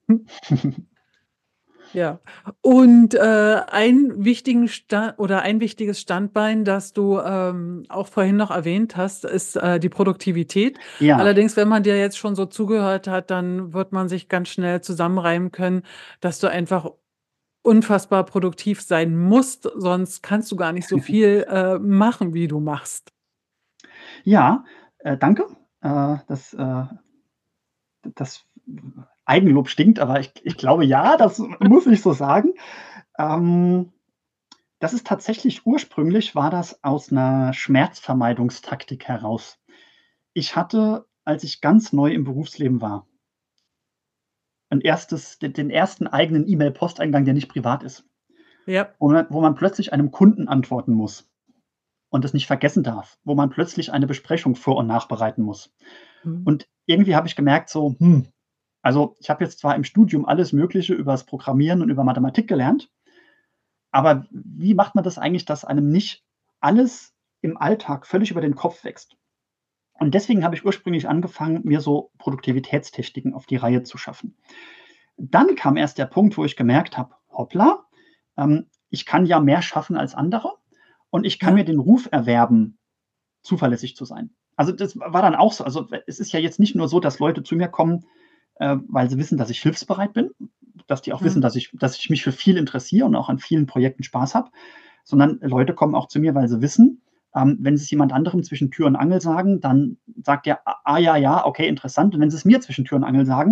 Ja. Und, äh, einen wichtigen Sta oder ein wichtiges Standbein, das du, ähm, auch vorhin noch erwähnt hast, ist, äh, die Produktivität. Ja. Allerdings, wenn man dir jetzt schon so zugehört hat, dann wird man sich ganz schnell zusammenreimen können, dass du einfach unfassbar produktiv sein musst, sonst kannst du gar nicht so viel, äh, machen, wie du machst. Ja, äh, danke. Äh, das, äh d das Eigenlob stinkt, aber ich ich glaube, ja, das muss ich so sagen. Ähm, das ist tatsächlich ursprünglich war das aus 'ner Schmerzvermeidungstaktik heraus. Ich hatte, als ich ganz neu im Berufsleben war 'n erstes den den ersten eigenen E-Mail-Posteingang, der nicht privat ist. Ja. Wo man wo man plötzlich einem Kunden antworten muss und das nicht vergessen darf, wo man plötzlich eine Besprechung vor und nachbereiten muss. Mhm. Und irgendwie habe ich gemerkt so: „Hm, also, ich habe jetzt zwar im Studium alles Mögliche übers Programmieren und über Mathematik gelernt aber wie macht man das eigentlich, dass einem nicht alles im Alltag völlig über den Kopf wächst?“ Und deswegen habe ich ursprünglich angefangen, mir so Produktivitätstechniken auf die Reihe zu schaffen. Dann kam erst der Punkt, wo ich gemerkt habe: „Hoppla, ähm, ich kann ja mehr schaffen als andere und ich kann Ja. mir den Ruf erwerben, zuverlässig zu sein.“ Also, das war dann auch so. Also, es ist ja jetzt nicht nur so, dass Leute zu mir kommen, äh, weil sie wissen, dass ich hilfsbereit bin, dass die auch wissen, Mhm. dass ich dass ich mich für viel interessiere und auch an vielen Projekten Spaß habe, sondern Leute kommen auch zu mir, weil sie wissen, ähm, wenn sie's jemand anderem zwischen Tür und Angel sagen, dann sagt der: „Ah, ja, ja, okay, interessant.“ Und wenn sie's mir zwischen Tür und Angel sagen,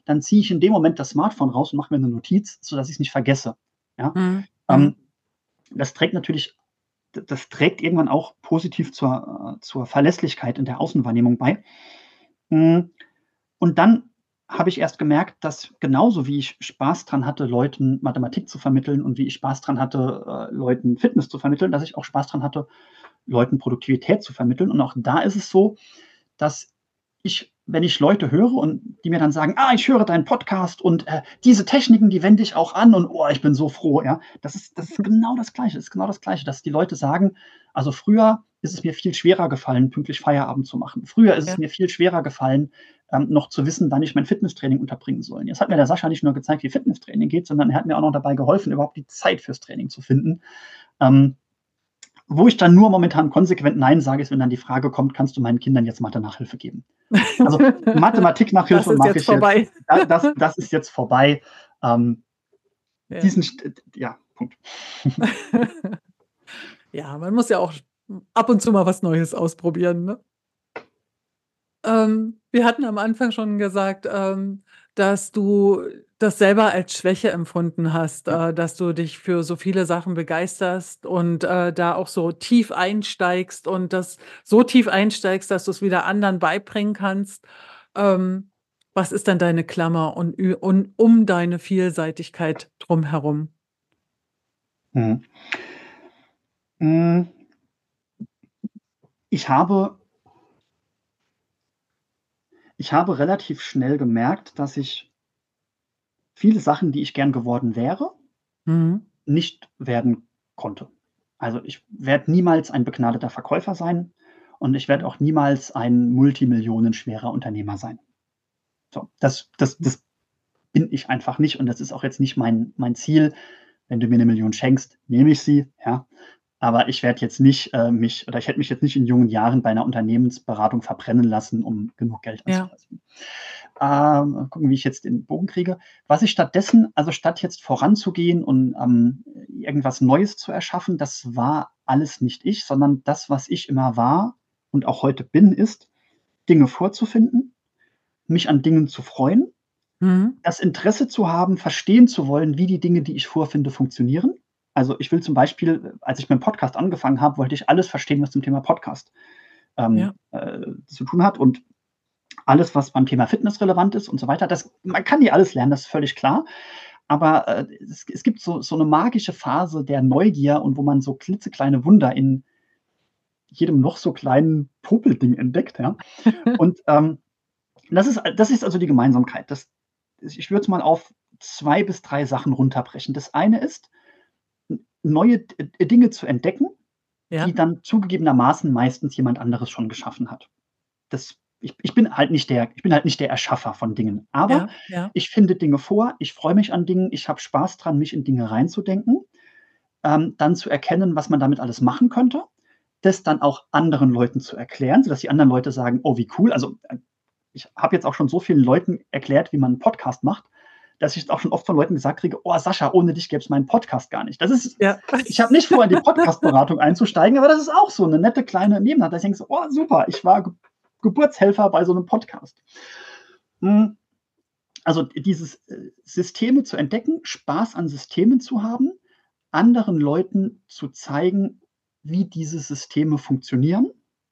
dann ziehe ich in dem Moment das Smartphone raus und mache mir 'ne Notiz, sodass ich's nicht vergesse, ja? Mhm, mhm. Ähm, das trägt natürlich d das trägt irgendwann auch positiv zur äh, zur Verlässlichkeit in der Außenwahrnehmung bei. Hm, und dann habe ich erst gemerkt, dass genauso wie ich Spaß dran hatte, Leuten Mathematik zu vermitteln und wie ich Spaß dran hatte, äh, Leuten Fitness zu vermitteln, dass ich auch Spaß dran hatte, Leuten Produktivität zu vermitteln. Und auch da ist es so, dass ich, wenn ich Leute höre und die mir dann sagen: „Ah, ich höre deinen Podcast und, äh, diese Techniken, die wende ich auch an und, oh, ich bin so froh“, ja? Das ist das ist genau das Gleiche. Das ist genau das Gleiche, dass die Leute sagen: „Also, früher ist es mir viel schwerer gefallen, pünktlich Feierabend zu machen. Früher ist es Ja. mir viel schwerer gefallen, ähm, noch zu wissen, wann ich mein Fitnesstraining unterbringen soll.“ Jetzt hat mir der Sascha nicht nur gezeigt, wie Fitnesstraining geht, sondern er hat mir auch noch dabei geholfen, überhaupt die Zeit fürs Training zu finden. Ähm, wo ich dann nur momentan konsequent „Nein“ sage, ist, wenn dann die Frage kommt: „Kannst du meinen Kindern jetzt Mathe-Nachhilfe geben?“ Also, Das Mathematik-Nachhilfe ist mache jetzt ich jetzt. vorbei. Da das das ist jetzt vorbei. Ähm, Ja. diesen st d ja, Punkt. Ja, man muss ja auch ab und zu mal was Neues ausprobieren, ne? Ähm, wir hatten am Anfang schon gesagt, ähm, dass du das selber als Schwäche empfunden hast, Ja. äh, dass du dich für so viele Sachen begeisterst und, äh, da auch so tief einsteigst und das so tief einsteigst, dass du's wieder anderen beibringen kannst. Ähm, was ist denn deine Klammer und ü und um deine Vielseitigkeit drumherum? Mhm. Hm. Ich habe ich habe relativ schnell gemerkt, dass ich viele Sachen, die ich gern geworden wäre Mhm. nicht werden konnte. Also, ich werde niemals ein begnadeter Verkäufer sein und ich werde Mhm. auch niemals ein multimillionenschwerer Unternehmer sein. So, das das Mhm. das bin ich einfach nicht und das ist auch jetzt nicht mein mein Ziel. Wenn du mir 'ne Million schenkst, nehme ich sie, ja? Aber ich werde jetzt nicht, äh, mich oder ich hätte mich jetzt nicht in jungen Jahren bei 'ner Unternehmensberatung verbrennen lassen, um genug Geld Ja. anzufassen. Ähm, mal gucken, wie ich jetzt den Bogen kriege. Was ich stattdessen also, statt jetzt voranzugehen und, ähm, irgendwas Neues zu erschaffen, das war alles nicht ich, sondern das, was ich immer war und auch heute bin, ist, Dinge vorzufinden, mich an Dingen zu freuen, Mhm. das Interesse zu haben, verstehen zu wollen, wie die Dinge, die ich vorfinde, funktionieren. Also, ich will zum Beispiel als ich mit'm Podcast angefangen habe, wollte ich alles verstehen, was zum Thema Podcast, ähm, Ja. äh, zu tun hat und alles, was beim Thema Fitness relevant ist und so weiter. Das man kann nicht alles lernen, das ist völlig klar. Aber, äh, es es gibt so so 'ne magische Phase der Neugier und wo man so klitzekleine Wunder in jedem noch so kleinen Popelding entdeckt, ja? Und, ähm, das ist das ist also die Gemeinsamkeit. Das ich würde es mal auf zwei bis drei Sachen runterbrechen. Das eine ist, n neue D Dinge zu entdecken, Ja. die dann zugegebenermaßen meistens jemand anderes schon geschaffen hat. Das ich ich bin halt nicht der ich bin halt nicht der Erschaffer von Dingen, aber Ja, ja. ich finde Dinge vor, ich freue mich an Dingen, ich habe Spaß dran, mich in Dinge reinzudenken, ähm, dann zu erkennen, was man damit alles machen könnte, das dann auch anderen Leuten zu erklären, sodass die anderen Leute sagen: „Oh, wie cool.“ Also, äh, ich habe jetzt auch schon so vielen Leuten erklärt, wie man 'n Podcast macht, dass ich auch schon oft von Leuten gesagt kriege: „Oh, Sascha, ohne dich gäbe es meinen Podcast gar nicht.“ Das ist Ja. ich habe nicht vor, in die Podcastberatung einzusteigen, aber das ist auch so 'ne nette kleine Nebensache, dass ich denke so: „Oh, super, ich war Ge Geburtshelfer bei so 'nem Podcast.“ Hm, also, dieses, äh, Systeme zu entdecken, Spaß an Systemen zu haben, anderen Leuten zu zeigen, wie diese Systeme funktionieren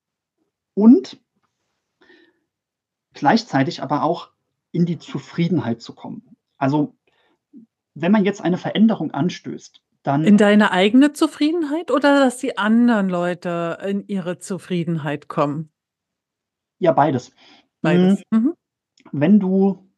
und gleichzeitig aber auch in die Zufriedenheit zu kommen. Also, wenn man jetzt eine Veränderung anstößt, In dann deine eigene Zufriedenheit oder dass die anderen Leute in ihre Zufriedenheit kommen? Ja, beides. Hm, Beides. Mhm. wenn du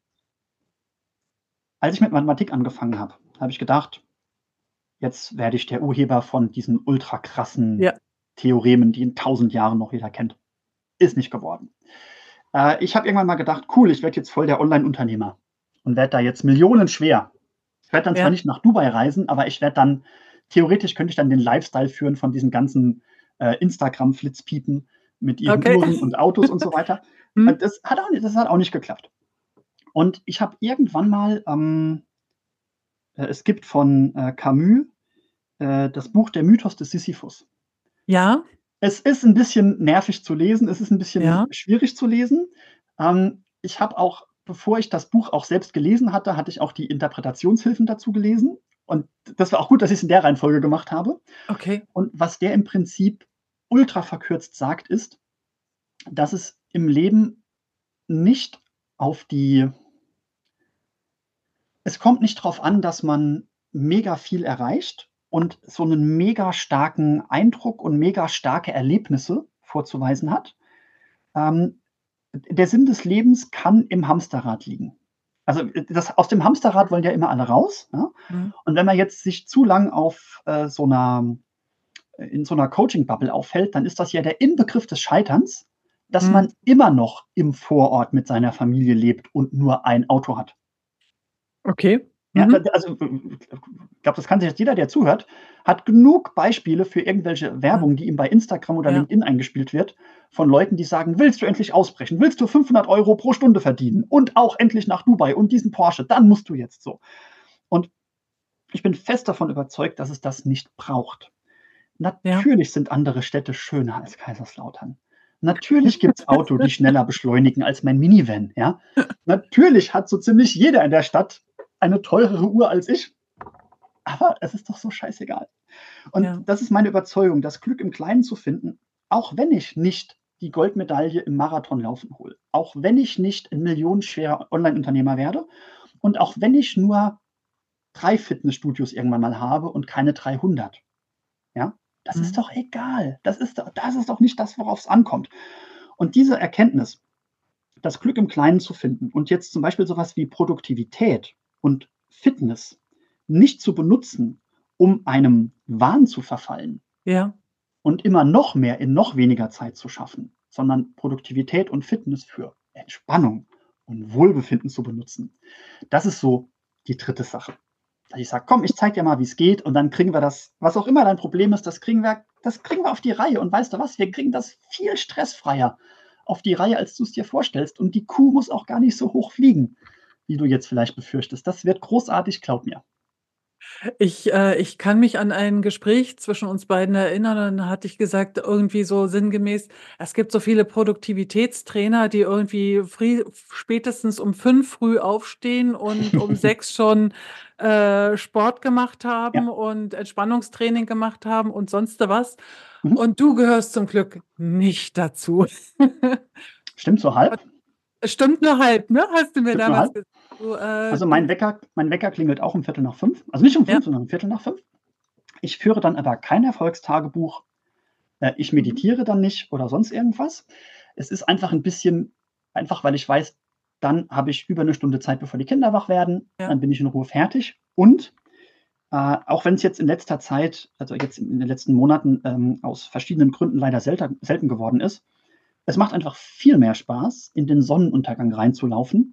als ich mit Mathematik angefangen habe, habe ich gedacht: „Jetzt werde ich der Urheber von diesen ultrakrassen Ja. Theoremen, die in tausend Jahren noch jeder kennt.“ Ist nicht geworden. Äh, ich habe irgendwann mal gedacht: „Cool, ich werde jetzt voll der Onlineunternehmer und werde da jetzt millionenschwer. Ich werde dann zwar Ja. nicht nach Dubai reisen, aber ich werde dann theoretisch könnte ich dann den Lifestyle führen von diesen ganzen, äh, Instagram-Flitzpiepen mit ihren Okay. Uhren und Autos und so weiter.“ Mhm. Und das hat auch nicht das hat auch nicht geklappt. Und ich habe irgendwann mal, ähm äh, es gibt von, äh, Camus, äh, das Buch „Der Mythos des Sisyphus“. Ja. Es ist 'n bisschen nervig zu lesen, es ist 'n bisschen Ja. schwierig zu lesen. Ähm, ich habe auch bevor ich das Buch auch selbst gelesen hatte, hatte ich auch die Interpretationshilfen dazu gelesen. Und das war auch gut, dass ich es in der Reihenfolge gemacht habe. Okay. Und was der im Prinzip ultra verkürzt sagt, ist, dass es im Leben nicht auf die es kommt nicht drauf an, dass man mega viel erreicht und so einen mega starken Eindruck und mega starke Erlebnisse vorzuweisen hat. Ähm, der Sinn des Lebens kann im Hamsterrad liegen. Also, äh, das aus dem Hamsterrad wollen ja immer alle raus, ne? Mhm. Und wenn man jetzt sich zu lang auf, äh, so 'ner in so 'ner Coaching-Bubble aufhält, dann ist das ja der Inbegriff des Scheiterns, dass Mhm. man immer noch im Vorort mit seiner Familie lebt und nur ein Auto hat. Okay. Ja, Mhm. da also, ich glaube, das kann sich jetzt jeder, der zuhört, hat genug Beispiele für irgendwelche Mhm. Werbung, die ihm bei Instagram oder Ja. LinkedIn eingespielt wird, von Leuten, die sagen: „Willst du endlich ausbrechen? Willst du fünfhundert Euro pro Stunde verdienen und auch endlich nach Dubai und diesen Porsche? Dann musst du jetzt so.“ Und ich bin fest davon überzeugt, dass es das nicht braucht. Ja. Natürlich sind andere Städte schöner als Kaiserslautern. Natürlich gibt's Auto, die schneller beschleunigen als mein Minivan, ja? Natürlich hat so ziemlich jeder in der Stadt eine teurere Uhr als ich, aber es ist doch so scheißegal. Und Ja. das ist meine Überzeugung, das Glück im Kleinen zu finden, auch wenn ich nicht die Goldmedaille im Marathonlaufen hole, auch wenn ich nicht 'n millionenschwerer Onlineunternehmer werde und auch wenn ich nur drei Fitnessstudios irgendwann mal habe und keine dreihundert, ja? Das ist Mhm. doch egal. Das ist doch das ist doch nicht das, worauf's ankommt. Und diese Erkenntnis, das Glück im Kleinen zu finden und jetzt zum Beispiel so was wie Produktivität und Fitness nicht zu benutzen, um einem Wahn zu verfallen Ja. und immer noch mehr in noch weniger Zeit zu schaffen, sondern Produktivität und Fitness für Entspannung und Wohlbefinden zu benutzen. Das ist so die dritte Sache. Dass ich sage: „Komm, ich zeige dir mal, wie's geht und dann kriegen wir das was auch immer dein Problem ist, das kriegen wir das kriegen wir auf die Reihe. Und weißt du was? Wir kriegen das viel stressfreier auf die Reihe, als du's dir vorstellst. Und die Kuh muss auch gar nicht so hoch fliegen, wie du jetzt vielleicht befürchtest. Das wird großartig, glaub mir.“ Ich äh, ich kann mich an ein Gespräch zwischen uns beiden erinnern und dann hatte ich gesagt, irgendwie so sinngemäß: „Es gibt so viele Produktivitätstrainer, die irgendwie früh spätestens um fünf früh aufstehen und um sechs schon, äh, Sport gemacht haben Ja. und Entspannungstraining gemacht haben und sonste was. Mhm. Und du gehörst zum Glück nicht dazu.“ Stimmt so halb. Es stimmt nur halb, ne? Hast du mir Stimmt nur damals halb. gesagt. Du, äh, Also, mein du Wecker mein Wecker klingelt auch um Viertel nach fünf. Also, nicht um Ja. fünf, sondern um Viertel nach fünf. Ich führe dann aber kein Erfolgstagebuch. Äh, ich Mhm. meditiere dann nicht oder sonst irgendwas. Es ist einfach 'n bisschen einfach, weil ich weiß, dann habe ich über 'ne Stunde Zeit, bevor die Kinder wach werden. Ja. Dann bin ich in Ruhe fertig. Und, äh, auch wenn's jetzt in letzter Zeit also, jetzt in den letzten Monaten, ähm, aus verschiedenen Gründen leider selter selten geworden ist, es macht einfach viel mehr Spaß, in den Sonnenuntergang reinzulaufen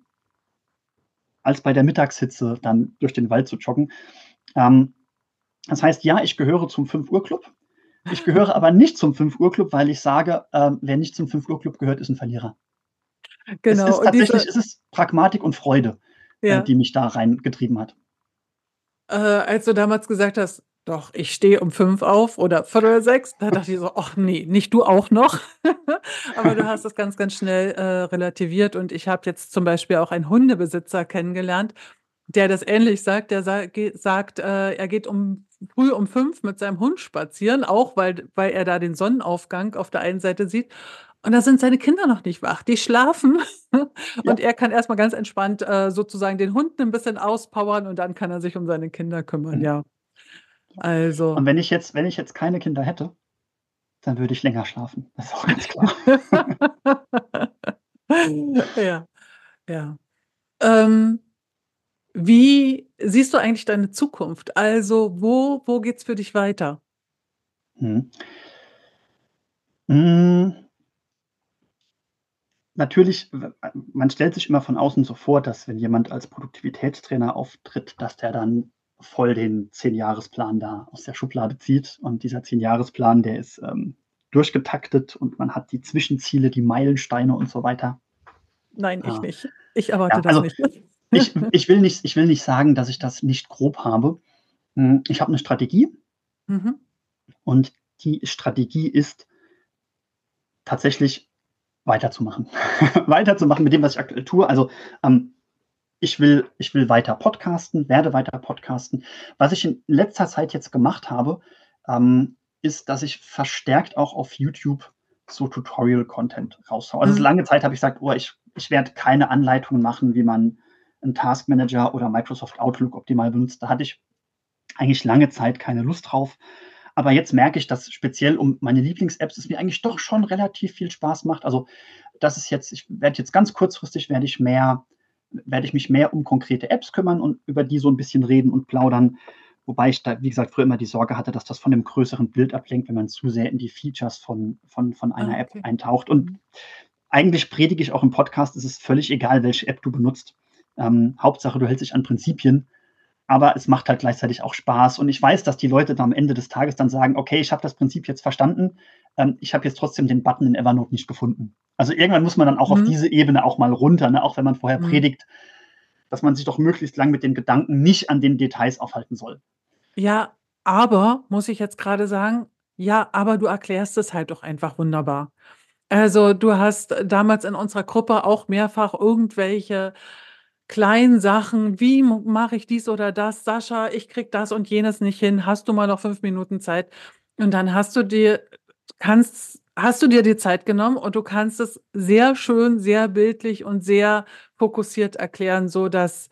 als bei der Mittagshitze dann durch den Wald zu joggen. Ähm, das heißt, ja, ich gehöre zum Fünf-Uhr-Club. Ich gehöre aber nicht zum Fünf-Uhr-Club, weil ich sage, ähm, wer nicht zum Fünf-Uhr-Club gehört, ist 'n Verlierer. Es Genau ist und tatsächlich diese es ist Pragmatik und Freude, äh, Ja. die mich da reingetrieben hat. Äh, als du damals gesagt hast: „Doch, ich stehe um fünf auf oder viertel sechs“, da dachte ich so: „Ach ne, nicht du auch noch?“ Aber du hast das ganz, ganz schnell, äh, relativiert und ich habe jetzt zum Beispiel auch einen Hundebesitzer kennengelernt, der das ähnlich sagt. Der sa ge sagt, äh, er geht um früh um fünf mit seinem Hund spazieren, auch weil d weil er da den Sonnenaufgang auf der einen Seite sieht. Und da sind seine Kinder noch nicht wach. Die schlafen und Ja. er kann erst mal ganz entspannt, äh, sozusagen den Hund 'n bisschen auspowern und dann kann er sich um seine Kinder kümmern, Mhm. ja. Also Und wenn ich jetzt wenn ich jetzt keine Kinder hätte, dann würde ich länger schlafen. Das ist auch ganz klar. Ja, ja. Ähm, wie siehst du eigentlich deine Zukunft? Also, wo wo geht's für dich weiter? Mhm. Hm Natürlich, w äh, man stellt sich immer von außen so vor, dass wenn jemand als Produktivitätstrainer auftritt, dass der dann voll den Zehn-Jahresplan da aus der Schublade zieht. Und dieser Zehn-Jahresplan, der ist, ähm, durchgetaktet und man hat die Zwischenziele, die Meilensteine und so weiter. Nein, ich Ah, nicht. Ich erwarte ja, das also, nicht. ich ich will nicht ich will nicht sagen, dass ich das nicht grob habe. Hm, ich habe 'ne Strategie Mhm. und die Strategie ist tatsächlich weiterzumachen. Weiterzumachen mit dem, was ich aktuell tue. Also, ähm, ich will ich will weiter podcasten, werde weiter podcasten. Was ich in letzter Zeit jetzt gemacht habe, ähm, ist, dass ich verstärkt auch auf YouTube so Tutorial-Content raushaue. Also, Mhm. lange Zeit habe ich gesagt: „Oh, ich ich werde keine Anleitungen machen, wie man 'n Taskmanager oder Microsoft Outlook optimal benutzt.“ Da hatte ich eigentlich lange Zeit keine Lust drauf. Aber jetzt merke ich, dass speziell um meine Lieblings-Apps es mir eigentlich doch schon relativ viel Spaß macht. Also, das ist jetzt ich werde jetzt ganz kurzfristig werde ich mehr werde ich mich mehr um konkrete Apps kümmern und über die so 'n bisschen reden und plaudern. Wobei ich da, wie gesagt, früher immer die Sorge hatte, dass das von dem größeren Bild ablenkt, wenn man zu sehr in die Features von von von Ah, einer App okay. eintaucht. Und Mhm. eigentlich predige ich auch im Podcast, es ist völlig egal, welche App du benutzt. Ähm, Hauptsache, du hältst dich an Prinzipien, aber es macht halt gleichzeitig auch Spaß. Und ich weiß, dass die Leute dann am Ende des Tages dann sagen: „Okay, ich habe das Prinzip jetzt verstanden. Ähm, ich habe jetzt trotzdem den Button in Evernote nicht gefunden.“ Also, irgendwann muss man dann auch auf Mhm. diese Ebene auch mal runter, ne, auch wenn man vorher Mhm. predigt, dass man sich doch möglichst lang mit den Gedanken nicht an den Details aufhalten soll. Ja, aber muss ich jetzt grade sagen, ja, aber du erklärst es halt doch einfach wunderbar. Also, du hast damals in unserer Gruppe auch mehrfach irgendwelche kleinen Sachen: „Wie m mache ich dies oder das? Sascha, ich kriege das und jenes nicht hin. Hast du mal noch fünf Minuten Zeit?“ Und dann hast du dir kannst hast du dir die Zeit genommen und du kannst es sehr schön, sehr bildlich und sehr fokussiert erklären, sodass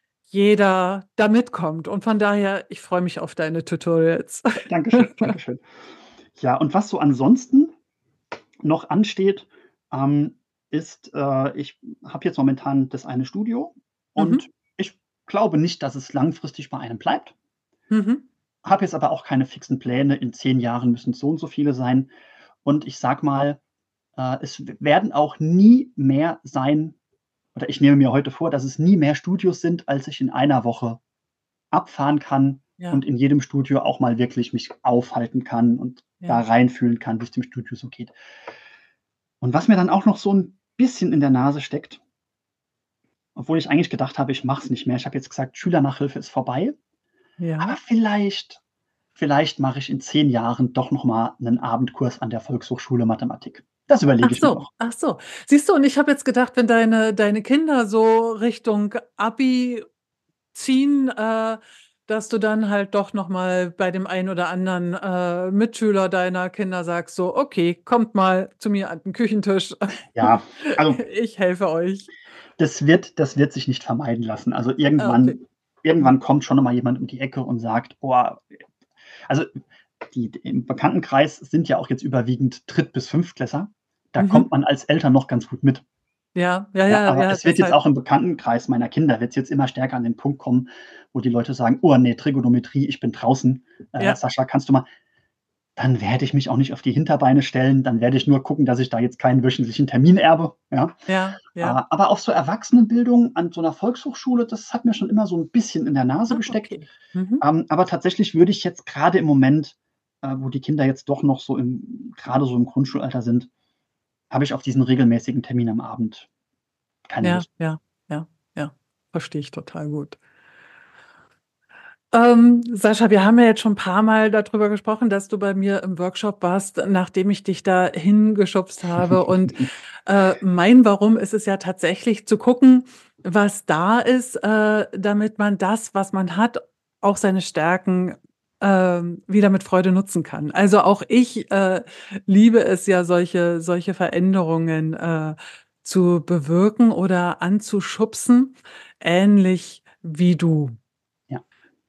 jeder da mitkommt. Und von daher, ich freue mich auf deine Tutorials. Dankeschön, Dankeschön. Ja, und was so ansonsten noch ansteht, ähm, ist, äh, ich habe jetzt momentan das eine Studio Mhm. und ich glaube nicht, dass es langfristig bei einem bleibt. Mhm. Habe jetzt aber auch keine fixen Pläne. In zehn Jahren müssen's so und so viele sein. Und ich sage mal, äh, es w werden auch nie mehr sein oder ich nehme mir heute vor, dass es nie mehr Studios sind, als ich in einer Woche abfahren kann und Ja. in jedem Studio auch mal wirklich mich aufhalten kann und da Ja. reinfühlen kann, wie's dem Studio so geht. Und was mir dann auch noch so 'n bisschen in der Nase steckt obwohl ich eigentlich gedacht habe, ich mache es nicht mehr. Ich habe jetzt gesagt, Schülernachhilfe ist vorbei. Aber Ja. vielleicht vielleicht mache ich in zehn Jahren doch noch mal 'nen Abendkurs an der Volkshochschule Mathematik. Das Ach überlege ich mir so, noch. ach so. Siehst du, und ich habe jetzt gedacht, wenn deine deine Kinder so Richtung Abi ziehen, äh, dass du dann halt doch noch mal bei dem einen oder anderen, äh, Mitschüler deiner Kinder sagst so: „Okay, kommt mal zu mir an 'n Küchentisch. Ja, also Ich helfe euch.“ das wird das wird sich nicht vermeiden lassen. Also, Ah, okay. irgendwann Mhm. irgendwann kommt schon noch mal jemand um die Ecke und sagt: „Boah“ also, die d im Bekanntenkreis sind ja auch jetzt überwiegend Dritt bis Fünftklässler. Da kommt Mhm. man als Eltern noch ganz gut mit. Ja, ja, Ja, ja, aber ja, es wird jetzt deshalb auch im Bekanntenkreis meiner Kinder wird's jetzt immer stärker an den Punkt kommen, wo die Leute sagen: „Oh ne, Trigonometrie, ich bin draußen. Äh, Ja. Sascha, kannst du mal“ Dann werde ich mich auch nicht auf die Hinterbeine stellen. Dann werde ich nur gucken, dass ich da jetzt keinen wöchentlichen Termin erbe, ja? Ja, Äh, ja. aber auch so Erwachsenenbildung an so 'ner Volkshochschule, das hat mir schon immer so 'n bisschen in der Nase Ah, gesteckt. okay. Mhm. Ähm, aber tatsächlich würde ich jetzt grade im Moment, äh, wo die Kinder jetzt doch noch so im grade so im Grundschulalter sind, habe ich auf diesen regelmäßigen Termin am Abend keine Ja, Lust. ja, ja, ja. Verstehe ich total gut. Ähm, Sascha, wir haben ja jetzt schon 'n paarmal da drüber gesprochen, dass du bei mir im Workshop warst, nachdem ich dich da hingeschubst habe. Und, äh, mein Warum ist es ja tatsächlich zu gucken, was da ist, äh, damit man das, was man hat, auch seine Stärken, ähm, wieder mit Freude nutzen kann. Also, auch ich, äh, liebe es ja, solche solche Veränderungen, äh, zu bewirken oder anzuschubsen, ähnlich wie du. Ja.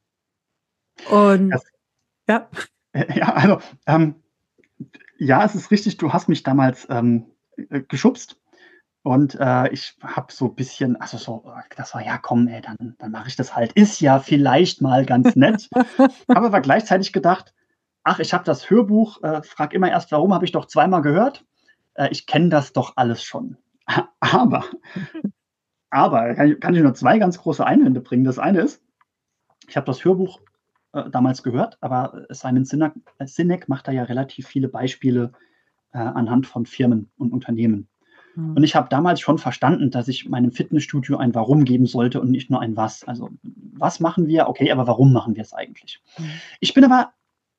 Und Das ja. Äh, ja, also, ähm, ja, es ist richtig, du hast mich damals, ähm, äh, geschubst und, äh, ich habe so bisschen also, so das war: „Ja, komm, ey, dann dann mache ich das halt. Ist ja vielleicht mal ganz nett.“ Habe aber gleichzeitig gedacht: „Ach, ich habe das Hörbuch, äh, frag immer erst warum, habe ich doch zweimal gehört. Äh, ich kenne das doch alles schon.“ A aber aber kann ich kann ich nur zwei ganz große Einwände bringen. Das eine ist, ich habe das Hörbuch, äh, damals gehört, aber Simon Sinek äh, Sinek macht da ja relativ viele Beispiele, äh, anhand von Firmen und Unternehmen. Und Mhm. ich habe damals schon verstanden, dass ich meinem Fitnessstudio ein Warum geben sollte und nicht nur ein Was. Also, was machen wir? Okay, aber warum machen wir's eigentlich? Mhm. Ich bin aber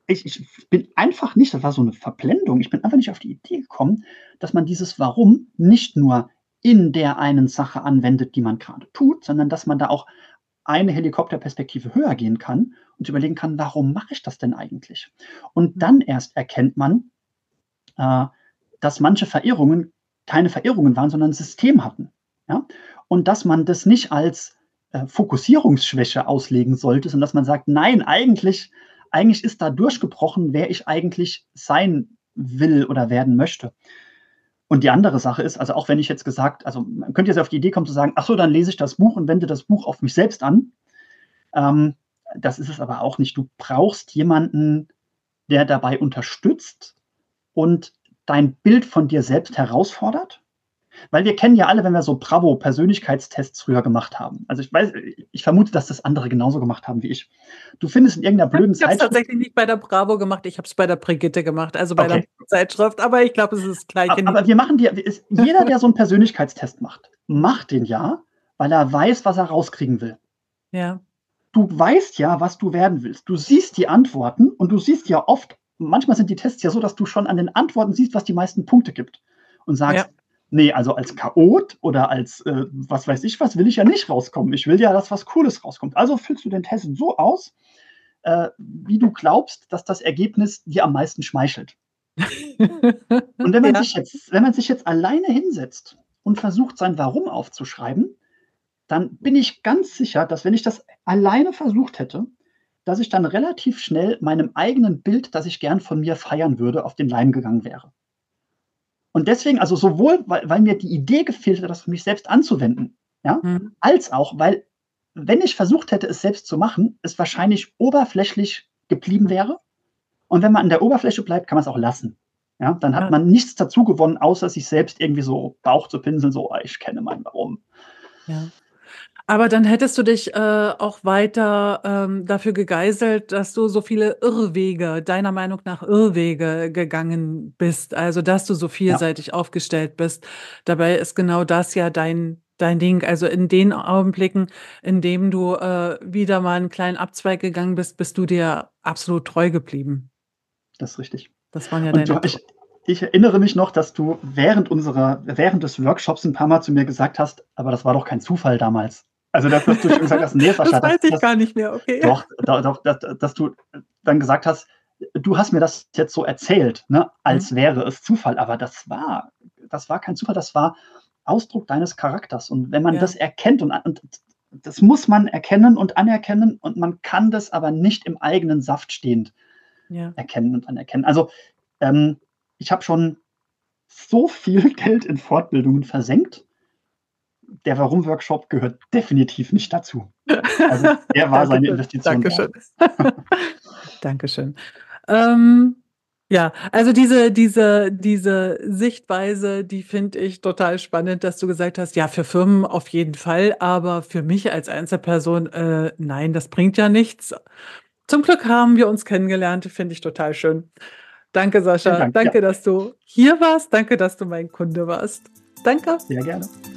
ich ich bin einfach nicht das war so 'ne Verblendung. Ich bin einfach nicht auf die Idee gekommen, dass man dieses Warum nicht nur in der einen Sache anwendet, die man grade tut, sondern dass man da auch eine Helikopterperspektive höher gehen kann und überlegen kann: „Warum mache ich das denn eigentlich?“ Und Mhm. dann erst erkennt man, äh, dass manche Verirrungen keine Verirrungen waren, sondern 'n System hatten, ja? Und dass man das nicht als, äh, Fokussierungsschwäche auslegen sollte, sondern dass man sagt: „Nein, eigentlich eigentlich ist da durchgebrochen, wer ich eigentlich sein will oder werden möchte.“ Und die andere Sache ist, also auch wenn ich jetzt gesagt also man könnte jetzt auf die Idee kommen zu sagen: „Ach so, dann lese ich das Buch und wende das Buch auf mich selbst an.“ Ähm, das ist es aber auch nicht. Du brauchst jemanden, der dabei unterstützt und dein Bild von dir selbst herausfordert. Weil wir kennen ja alle, wenn wir so Bravo-Persönlichkeitstests früher gemacht haben. Also, ich weiß ich vermute, dass das andere genauso gemacht haben wie ich. Du findest in irgend 'ner blöden Ich habe es Zeitschrift tatsächlich nicht bei der Bravo gemacht, ich habe es bei der Brigitte gemacht, also bei der Okay. Zeitschrift, aber ich glaube, es ist das A gleiche aber Niveau. wir machen die es jeder, der so 'n Persönlichkeitstest macht, macht den ja, weil er weiß, was er rauskriegen will. Ja. Du weißt ja, was du werden willst. Du siehst die Antworten und du siehst ja oft manchmal sind die Tests ja so, dass du schon an den Antworten siehst, was die meisten Punkte gibt und Ja. sagst: „Ne, also als Chaot oder als, äh, was weiß ich was, will ich ja nicht rauskommen. Ich will ja, dass was Cooles rauskommt.“ Also füllst du den Test so aus, äh, wie du glaubst, dass das Ergebnis dir am meisten schmeichelt. Und wenn man Ja. sich jetzt wenn man sich jetzt alleine hinsetzt und versucht, sein Warum aufzuschreiben, dann bin ich ganz sicher, dass wenn ich das alleine versucht hätte, dass ich dann relativ schnell meinem eigenen Bild, das ich gern von mir feiern würde, auf den Leim gegangen wäre. Und deswegen also sowohl, weil weil mir die Idee gefehlt hat, das für mich selbst anzuwenden, ja, Mhm. als auch, weil, wenn ich versucht hätte, es selbst zu machen, es wahrscheinlich oberflächlich geblieben wäre. Und wenn man an der Oberfläche bleibt, kann man's auch lassen. Ja, dann hat Ja. man nichts dazu gewonnen, außer sich selbst irgendwie so Bauch zu pinseln, so: „Ah, ich kenne mein Warum.“ Ja. Aber dann hättest du dich, äh, auch weiter, ähm, dafür gegeißelt, dass du so viele Irrwege deiner Meinung nach Irrwege gegangen bist, also dass du so Ja. vielseitig aufgestellt bist. Dabei ist genau das ja dein dein Ding. Also in den Augenblicken, in dem du, äh, wieder mal 'n kleinen Abzweig gegangen bist, bist du dir absolut treu geblieben. Das ist richtig. Das waren ja Und deine du Tr ich ich erinnere mich noch, dass du während unserer während des Workshops 'n paarmal zu mir gesagt hast: „Aber das war doch kein Zufall damals.“ Also, dass dass du schon gesagt hast: „Ne, Sascha, Das das weiß ich das gar nicht mehr, okay. doch, da doch, da dass du dann gesagt hast: „Du hast mir das jetzt so erzählt, ne, Mhm. als wäre es Zufall.“ Aber das war das war kein Zufall, das war Ausdruck deines Charakters. Und wenn man das Ja. erkennt und a und das muss man erkennen und anerkennen und man kann das aber nicht im eigenen Saft stehend Ja. erkennen und anerkennen. Also, ähm, ich habe schon so viel Geld in Fortbildungen versenkt. Der Warum-Workshop gehört definitiv nicht dazu. Also, der war seine Dankeschön, Investition wert. Dankeschön. Dankeschön. Ähm, ja, also diese diese diese Sichtweise, die finde ich total spannend, dass du gesagt hast: „Ja, für Firmen auf jeden Fall, aber für mich als Einzelperson, äh, nein, das bringt ja nichts.“ Zum Glück haben wir uns kennengelernt, finde ich total schön. Danke, Vielen Sascha. Dank, ja. Danke, dass du hier warst. Danke, dass du mein Kunde warst. Danke. Sehr gerne.